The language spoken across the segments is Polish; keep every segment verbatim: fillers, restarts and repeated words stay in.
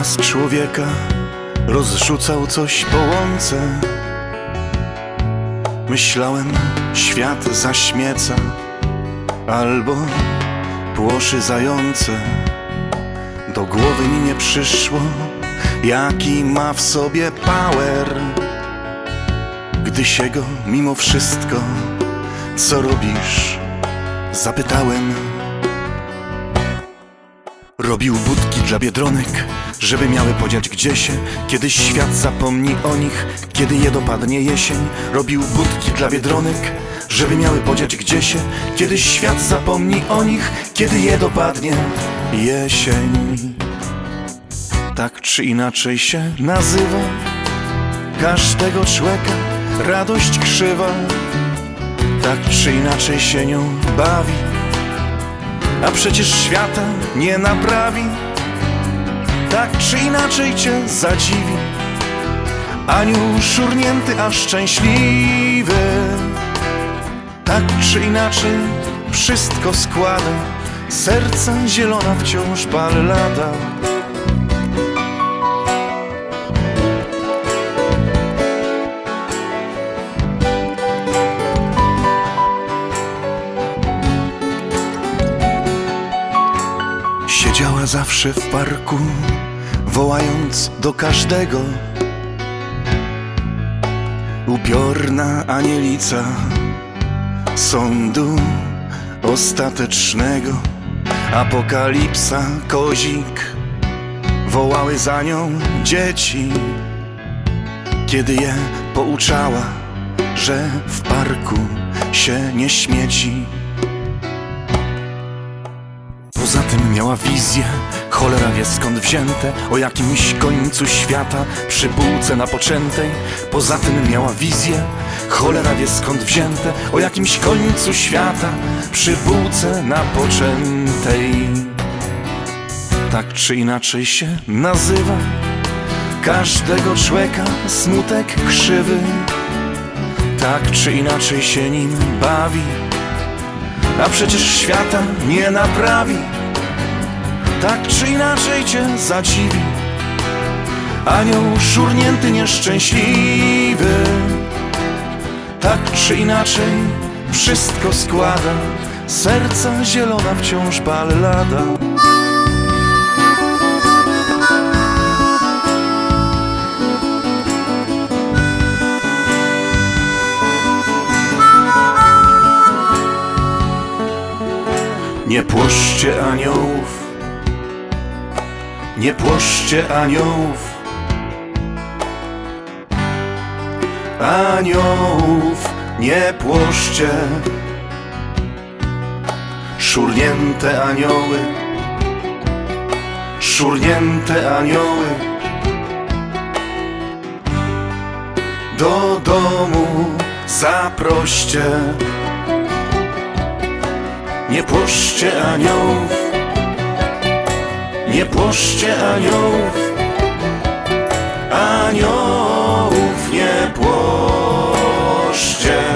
Raz człowieka rozrzucał coś po łące. Myślałem, świat zaśmieca albo płoszy zające. Do głowy mi nie przyszło, jaki ma w sobie power. Gdy się go mimo wszystko, co robisz, zapytałem. Robił budki dla biedronek, żeby miały podziać gdzie się, kiedy świat zapomni o nich, kiedy je dopadnie jesień. Robił budki dla biedronek, żeby miały podziać gdzie się, kiedy świat zapomni o nich, kiedy je dopadnie jesień. Tak czy inaczej się nazywa każdego człowieka radość krzywa. Tak czy inaczej się nią bawi, a przecież świata nie naprawi. Tak czy inaczej cię zadziwi anioł szurnięty, a szczęśliwy. Tak czy inaczej wszystko składa, serca zielona wciąż ballada. Siedziała zawsze w parku, wołając do każdego. Upiorna anielica sądu ostatecznego. Apokalipsa, kozik, wołały za nią dzieci, kiedy je pouczała, że w parku się nie śmieci. Poza tym miała wizję, cholera wie skąd wzięte, o jakimś końcu świata przy półce napoczętej. Poza tym miała wizję, cholera wie skąd wzięte, o jakimś końcu świata przy półce napoczętej. Tak czy inaczej się nazywa każdego człowieka smutek krzywy. Tak czy inaczej się nim bawi, a przecież świata nie naprawi. Tak czy inaczej cię zadziwi anioł szurnięty, nieszczęśliwy. Tak czy inaczej wszystko składa, serca zielona wciąż ballada. Nie płoszcie aniołów, nie płoszcie aniołów, aniołów nie płoszcie. Szurnięte anioły, szurnięte anioły do domu zaproście. Nie płoszcie aniołów, nie płoszcie aniołów, aniołów nie płoszcie.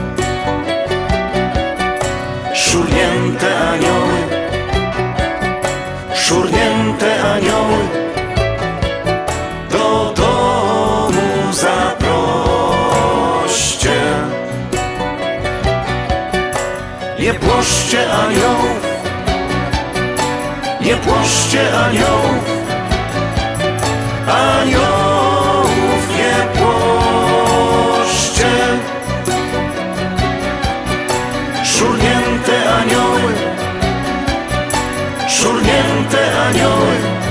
Szurnięte anioły, szurnięte anioły do domu zaproście. Nie płoszcie aniołów, nie płoszcie aniołów, aniołów nie płoszcie. Szurnięte anioły, szurnięte anioły